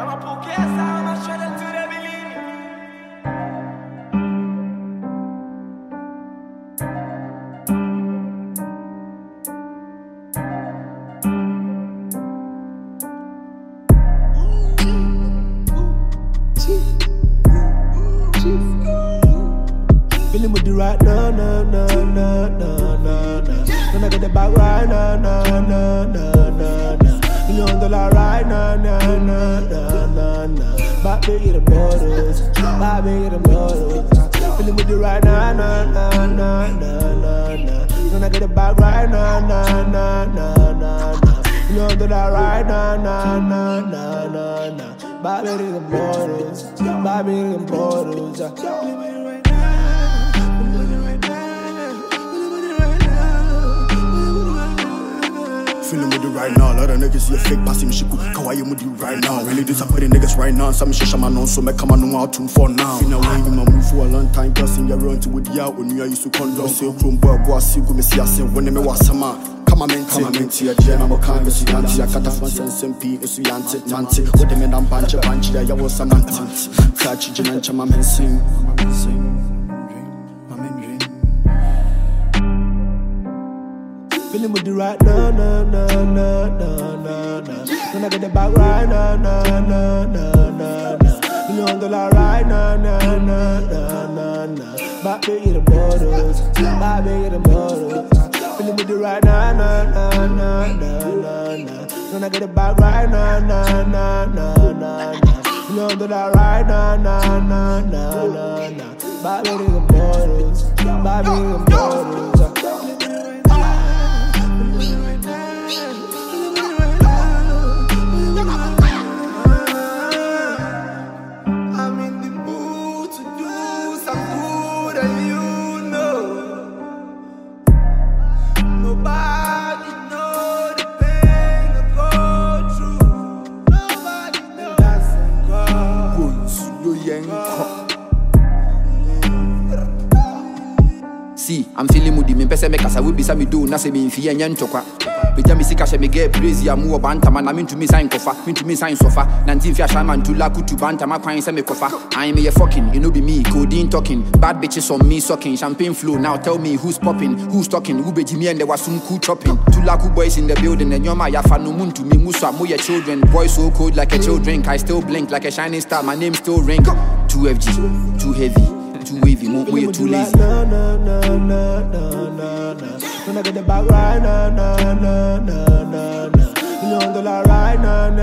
Feeling with the right, nah. When I get the back right, nah. You on the line right, nah. Back big the borders, Feeling with the right, nah. When I get the back right, nah. You on the line right, nah. Back big the borders, Feeling with you right now, lot of niggas see a fake passing shiku. Kawaii with you right now. Really disappointing niggas right now. Some shit I'm on, so me come on out tune for now. Feel away in my move for a long time. Girls in your run to with the out when you used to condom. Say chrome boy, go see go me see I say when me was sama. Come on, menti a jam, I'm a kind of Sianti. I got a fun sense and P. It's Yanti, Nanti. What the men I'm bunch of bunch there, you was a man. Catch you, and I'm sing. Feeling with the right, nah. When I get the back right, nah. You on the line right, nah. Back big the borders, Feeling with the right, nah. When I get the back right, nah. You on the line right, nah. Back big the borders, See, I'm feeling moody. Me pese me kasa we bisa me do na se me mfi enye ntokwa. Beja me sika she me get praise ya mu obanta man na me ntumi sign kofa, me ntumi sign sofa. Na nti mfi asha man tula kutu banta ma kwan se me kofa. I me fucking, it no be me, codeine talking. Bad bitches on me sucking, champagne flow. Now tell me who's popping, who's talking, who be Jimmy and there was some cool chopping. Two laku boys in the building and yoma ya fa no muntu me musa mo your children. Boys so cold like a child drink, I still blink like a shining star. My name still ring. 2FG, too heavy. Too wavy, more too lazy. Nah. When I get the back right, nah. You on the line right, nah.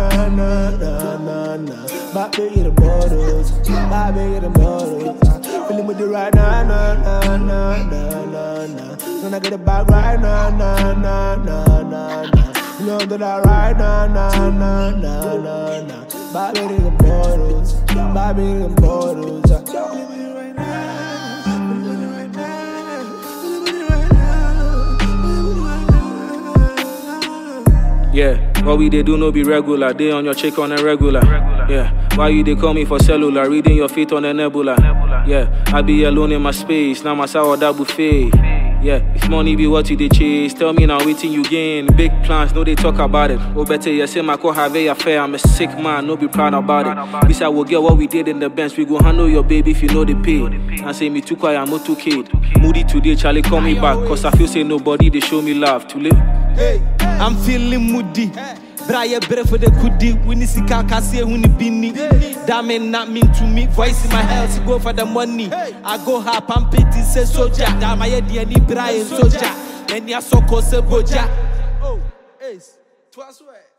Back big the borders, Feeling with the right, nah. When I get the back right, nah. You on the line right, nah. Back big the borders, Yeah, what we they do no be regular. They on your check on a regular. Yeah, why you they call me for cellular? Reading your feet on a nebula. Yeah, I be alone in my space. Now my sour that buffet. Yeah, if money be what you they chase, tell me now waiting you gain. Big plans, no they talk about it. Oh better you say my co have a affair. I'm a sick man, no be proud about it. This I will get what we did in the bench. We go handle your baby if you know the pay. And say me too quiet, I'm not too kid. Moody today, Charlie call me back. Cause I feel say nobody they show me love. Too late. Hey, I'm feeling moody. Braille breath for the kudi. Winnie Sika Cassia, Winnie Bini. That man not mean to me. Voice in my head to go for the money. I go hard, pump it, say soldier. That my idea, ni Brian soldier. And ya so called Boja. Oh, ace, twice way.